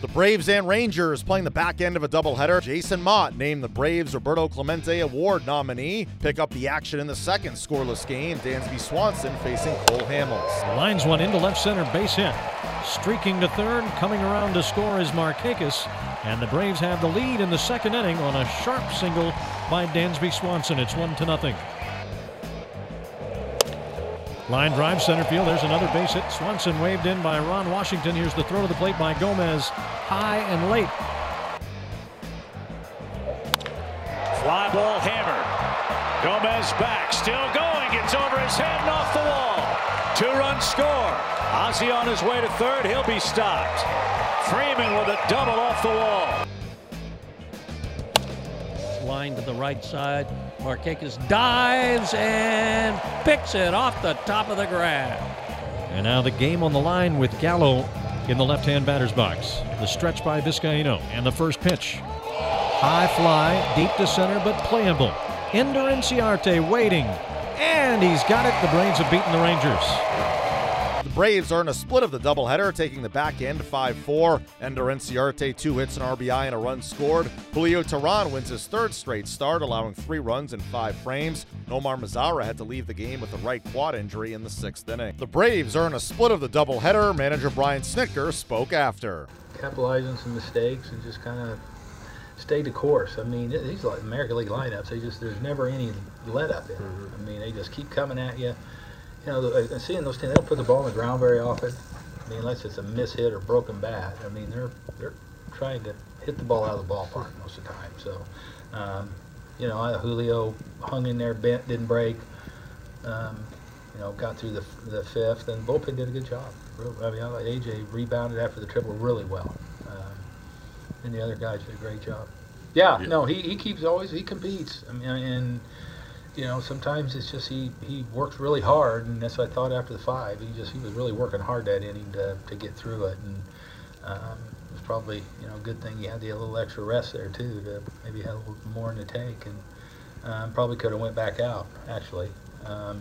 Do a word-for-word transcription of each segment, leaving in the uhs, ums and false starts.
The Braves and Rangers playing the back end of a doubleheader. Jason Mott named the Braves Roberto Clemente Award nominee. Pick up the action in the second scoreless game. Dansby Swanson facing Cole Hamels. Lines one into left center, base hit. Streaking to third, coming around to score is Markakis. And the Braves have the lead in the second inning on a sharp single by Dansby Swanson. It's one to nothing. Line drive center field. There's another base hit. Swanson waved in by Ron Washington. Here's the throw to the plate by Gomez. High and late. Fly ball hammered. Gomez back. Still going. It's over his head and off the wall. Two-run score. Ozzie on his way to third. He'll be stopped. Freeman with a double off the wall. Line to the right side. Markakis dives and picks it off the top of the grab. And now the game on the line with Gallo in the left-hand batter's box. The stretch by Vizcaino and the first pitch. High fly, deep to center, but playable. Ender Inciarte waiting, and he's got it. The Braves have beaten the Rangers. The Braves are in a split of the doubleheader, taking the back end five four. Ender Inciarte, two hits, an R B I, and a run scored. Julio Teheran wins his third straight start, allowing three runs in five frames. Nomar Mazara had to leave the game with a right quad injury in the sixth inning. The Braves are in a split of the doubleheader. Manager Brian Snitker spoke after. Capitalize on some mistakes and just kind of stay the course. I mean, these like American League lineups, they just there's never any let up in them. I mean, they just keep coming at you. You know, and seeing those teams, they don't put the ball on the ground very often. I mean, unless it's a mishit or broken bat. I mean, they're they're trying to hit the ball out of the ballpark most of the time. So, um, you know, Julio hung in there, bent, didn't break. Um, you know, got through the the fifth, and bullpen did a good job. I mean, A J rebounded after the triple really well, um, and the other guys did a great job. Yeah, yeah. no, he, he keeps always he competes. I mean, and you know, sometimes it's just he he works really hard, and that's what I thought after the five. He just he was really working hard that inning to to get through it, and um, it was probably you know a good thing he had the a little extra rest there too, to maybe have a little more in the tank, and um, probably could have went back out actually. Um,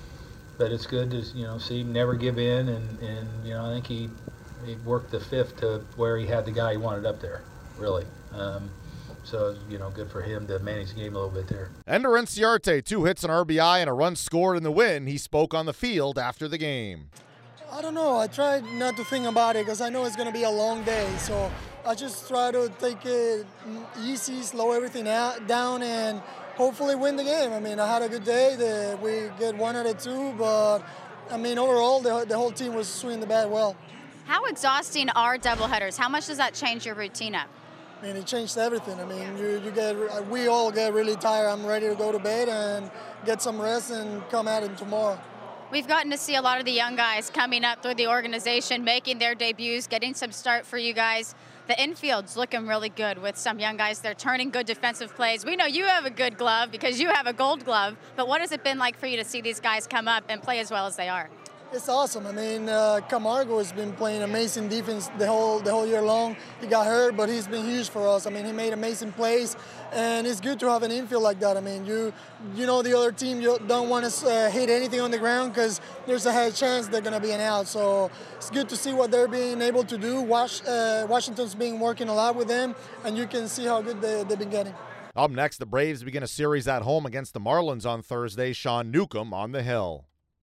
But it's good to you know see him never give in, and, and you know I think he he worked the fifth to where he had the guy he wanted up there, really. Um, so you know good for him to manage the game a little bit there. Ender Inciarte, two hits, an R B I, and a run scored in the win. He spoke on the field after the game. I don't know. I tried not to think about it because I know it's going to be a long day. So I just try to take it easy, slow everything out, down, and hopefully win the game. I mean, I had a good day. The, we get one out of two, but I mean, overall, the, the whole team was swinging the bat well. How exhausting are doubleheaders? How much does that change your routine up? I mean, it changed everything. I mean, you, you get, we all get really tired. I'm ready to go to bed and get some rest and come at it tomorrow. We've gotten to see a lot of the young guys coming up through the organization, making their debuts, getting some start for you guys. The infield's looking really good with some young guys. They're turning good defensive plays. We know you have a good glove because you have a gold glove, but what has it been like for you to see these guys come up and play as well as they are? It's awesome. I mean, uh, Camargo has been playing amazing defense the whole the whole year long. He got hurt, but he's been huge for us. I mean, he made amazing plays, and it's good to have an infield like that. I mean, you you know the other team you don't want to uh, hit anything on the ground because there's a high chance they're going to be an out. So it's good to see what they're being able to do. Wash, uh, Washington's been working a lot with them, and you can see how good they, they've been getting. Up next, the Braves begin a series at home against the Marlins on Thursday. Sean Newcomb on the hill.